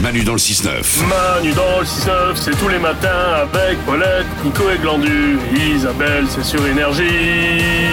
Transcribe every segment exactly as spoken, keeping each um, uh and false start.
Manu dans le six neuf. Manu dans le six neuf, c'est tous les matins avec Paulette, Nico et Glandu. Isabelle, c'est sur Énergie.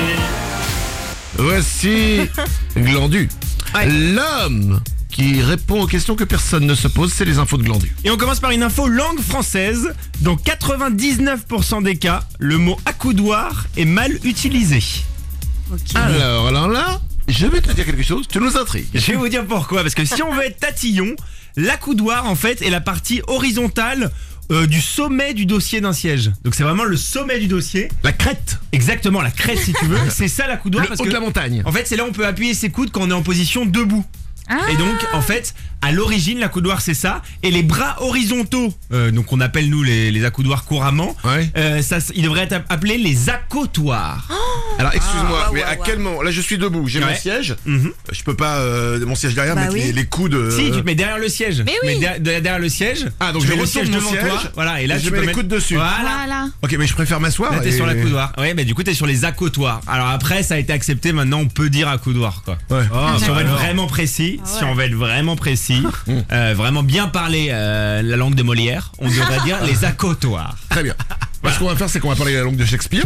Voici Glandu. Ouais. L'homme qui répond aux questions que personne ne se pose, c'est les infos de Glandu. Et on commence par une info langue française. Dans quatre-vingt-dix-neuf pour cent des cas, le mot accoudoir est mal utilisé. Alors, alors là, je vais te dire quelque chose, tu nous intrigues. Je vais vous dire pourquoi. Parce que si on veut être tatillon, l'accoudoir en fait est la partie horizontale euh, du sommet du dossier d'un siège. Donc c'est vraiment le sommet du dossier. La crête, Exactement, la crête si tu veux. C'est ça l'accoudoir. le parce haut que de la montagne. en fait c'est là où on peut appuyer ses coudes quand on est en position debout. Et donc en fait à l'origine l'accoudoir c'est ça, et les bras horizontaux, euh, donc on appelle nous les, les accoudoirs couramment, Ouais. euh, ça, ils devraient être appelés les accottoirs. Alors excuse-moi, Ah, mais ouais, à ouais. quel moment? Là je suis debout, j'ai mon Ouais. siège, Mhm. je peux pas, euh, mon siège derrière, Bah mettre oui. les, les coudes... euh, Si, tu te mets derrière le siège. Mais Tu oui. mets derrière, derrière le siège. Ah, donc tu je mets le retourne siège mon devant siège, toi. Voilà, et là et tu je peux mets les mettre- coudes dessus. Voilà. Voilà. Ok, mais je préfère m'asseoir. Là t'es et- sur l'accoudoir. Ouais, mais du coup t'es sur les accoutoirs. Alors après ça a été accepté, maintenant on peut dire accoudoir quoi. Ouais. Si on va être d'accord. vraiment précis, Ah si ouais. on va être vraiment précis, euh, vraiment bien parler euh, la langue de Molière, on devrait dire les accoutoirs. Très bien. Bah, ce qu'on va faire, c'est qu'on va parler la langue de Shakespeare.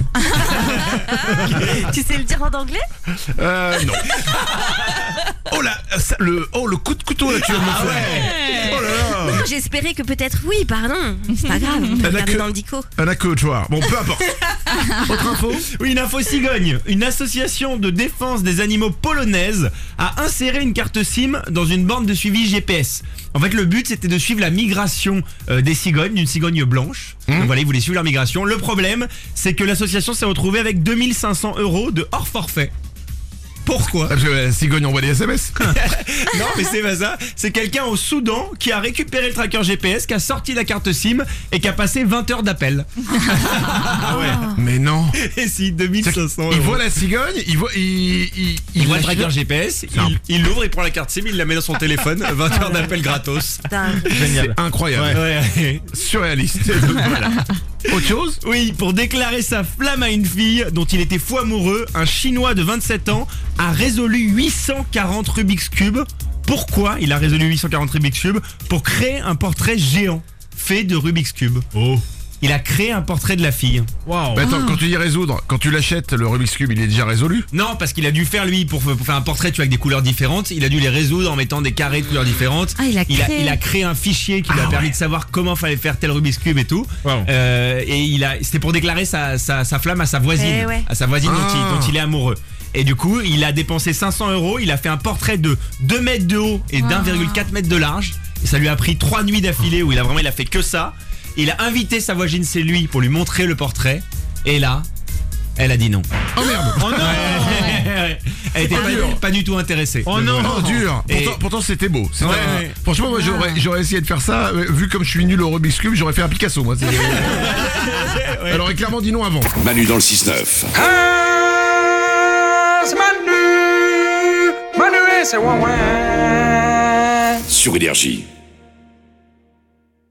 Tu sais le dire en anglais? Euh, non. Oh là, ça, le, oh, le coup de couteau là, tu vas me Ah faire. Oh là là. Non, j'espérais que peut-être oui, pardon. C'est pas grave, on peut Elle a regarder que- dans le dico. Un accoutoir. Bon, peu importe. Autre info. Oui, une info cigogne. Une association de défense des animaux polonaise a inséré une carte SIM dans une borne de suivi G P S. En fait, le but c'était de suivre la migration euh, des cigognes, d'une cigogne blanche. Donc voilà, ils voulaient suivre leur migration. Le problème, c'est que l'association s'est retrouvée avec deux mille cinq cents euros de hors forfait. Pourquoi? Parce que la cigogne envoie des S M S. Non, mais c'est pas ça. C'est quelqu'un au Soudan qui a récupéré le tracker G P S, qui a sorti la carte SIM et qui a passé vingt heures d'appel. Ah ouais. Mais non. Et si, deux mille cinq cents euros. Il voit la cigogne, il voit, il, il, Il voit le la- tracker G P S, Non. il, il l'ouvre, il prend la carte SIM, il la met dans son téléphone, vingt heures d'appel gratos. Dingue. Génial. Incroyable. Ouais, ouais. Surréaliste. Voilà. Autre chose? Oui, pour déclarer sa flamme à une fille dont il était fou amoureux, un Chinois de vingt-sept ans a résolu huit cent quarante Rubik's Cube. Pourquoi il a résolu huit cent quarante Rubik's Cube? Pour créer un portrait géant fait de Rubik's Cube. Oh. Il a créé un portrait de la fille. Waouh. Mais attends, quand tu dis résoudre, quand tu l'achètes, le Rubik's Cube, il est déjà résolu? Non, parce qu'il a dû faire lui pour, pour faire un portrait tu vois, avec des couleurs différentes. Il a dû les résoudre en mettant des carrés de couleurs différentes. Ah, il a il, a, créé. il a créé un fichier qui lui a Ah, permis ouais. de savoir comment fallait faire tel Rubik's Cube et tout. Wow. Euh, et il a, c'était pour déclarer sa, sa, sa flamme à sa voisine, Eh ouais. à sa voisine dont, Ah. il, dont il est amoureux. Et du coup, il a dépensé cinq cents euros. Il a fait un portrait de deux mètres de haut et d'un virgule quatre mètres de large. Et ça lui a pris trois nuits d'affilée où il a vraiment, il a fait que ça. Il a invité sa voisine chez lui pour lui montrer le portrait. Et là, elle a dit non. Oh merde. Oh non. Elle était pas, dur. pas du tout intéressée. Oh non, oh, dur. Et- Pourtant, pourtant, c'était beau. C'était Ouais, un- ouais. Franchement, moi j'aurais, j'aurais essayé de faire ça. euh, Vu comme je suis nul au Rubik's Cube, j'aurais fait un Picasso. Moi. C'est- Elle aurait clairement dit non avant. Manu dans le six neuf. Ah, c'est Manu, Manu et c'est Wawa. Sur Énergie.